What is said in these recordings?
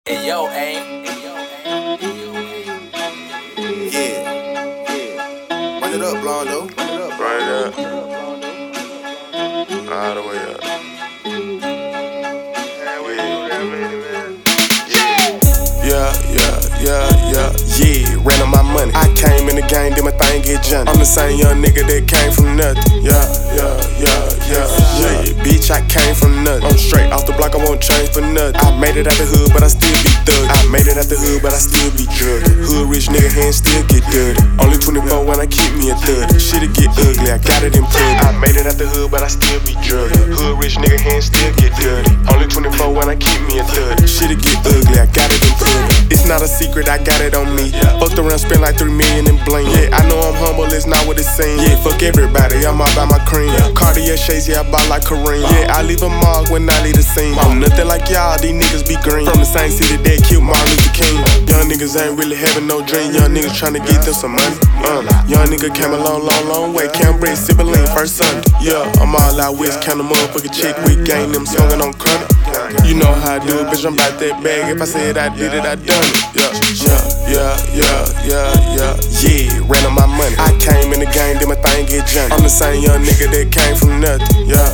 Hey yo, aim. Yeah. Run it up, Blondo. Run it up. All the way up. Yeah, ran on my money. I came in the game, did my thing, get jumped. I'm the same young nigga that came from nothing. Yeah. Bitch, I came from nothing. I'm straight off the block, I won't change for nothing. I made it out the hood, but I still be thug. I made it out the hood, but I still be drugging. Hood rich nigga hands still get dirty. Only 24 when I keep me a 30. Shit'll get ugly, I got it in plug. I made it out the hood, but I still be drugging. Hood rich nigga hands still get dirty. Only 24 when I keep me a 30. Shit'll get ugly, I got it in plug. It's not a secret, I got it on me. Fucked around, spent like 3 million in bling. Yeah, I know I'm humble, it's not what it seems. Yeah, fuck everybody, I'm all by my cream. Cartier shades, yeah, I buy like Kareem. Yeah, I leave a mark when I leave the scene. I'm nothing like y'all, these niggas be green. From the same city that killed Martin Luther King. Young niggas ain't really having no dream. Young niggas tryna get them some money. Young nigga came a long way. Cambridge, sippin' lean, first Sunday. Yeah, I'm all out west, count a motherfucking check. We gang them swingin' on credit. You know how I do it, bitch, I'm about that bag. If I said I did it, I done it. Yeah, ran on my money. I came in the game, did my thing, get jumped. I'm the same young nigga that came from nothing. Yeah.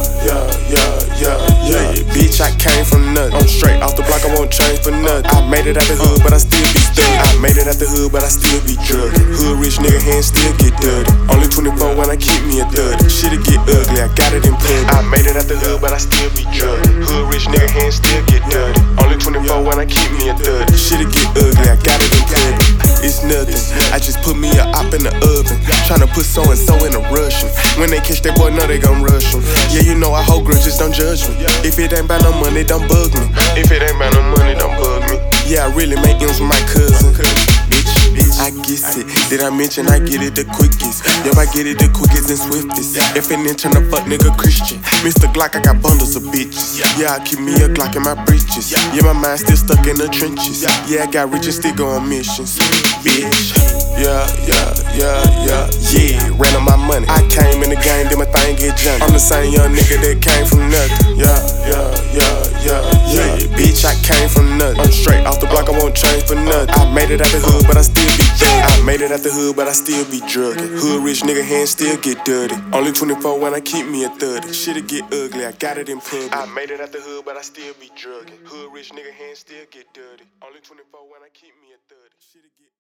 Bitch, I came from nothing. I'm straight off the block, I won't change for nothing. I made it out the hood, but I still be stuck. I made it out the hood, but I still be drugging. Hood rich nigga hands still get dirty. Only 24 when I keep me a 30. Shit'll get ugly, I got it in plug. I made it out the hood, but I still be drugging. Hood rich nigga hands still get dirty. Only 24 when I keep me a 30. Shit'll get ugly, I got it in plug. It's nothing, I just put me a op in the oven. Tryna put so and so in a Russian. When they catch that boy, know they gon' rush him. Yeah, you know I hold grudges, don't judge me. If it ain't about no money, don't bug me. If it ain't about no money, don't bug me. Yeah, I really make M's with my cousin. Bitch, I get it. Did I mention I get it the quickest? Yep, I get it the quickest and swiftest. If it ain't turn a fuck nigga Christian. Mr. Glock, I got bundles of bitches. Yeah, I keep me a Glock in my breeches. Yeah, my mind still stuck in the trenches. Yeah, I got rich and still go on missions. Bitch. Yeah, ran on my money. I came in the game, did my thing, get jumped. I'm the same young nigga that came from nothing. Bitch, I came from nothing. I'm straight off the block, I won't change for nothing. I made it out the hood, but I still be drugging. I made it out the hood, but I still be drugging. Hood rich nigga hands still get dirty. Only 24 when I keep me a 30. Shit'll get ugly, I got it in public. I made it out the hood, but I still be drugging. Hood rich nigga hands still get dirty. Only 24 when I keep me a 30. Shit'll get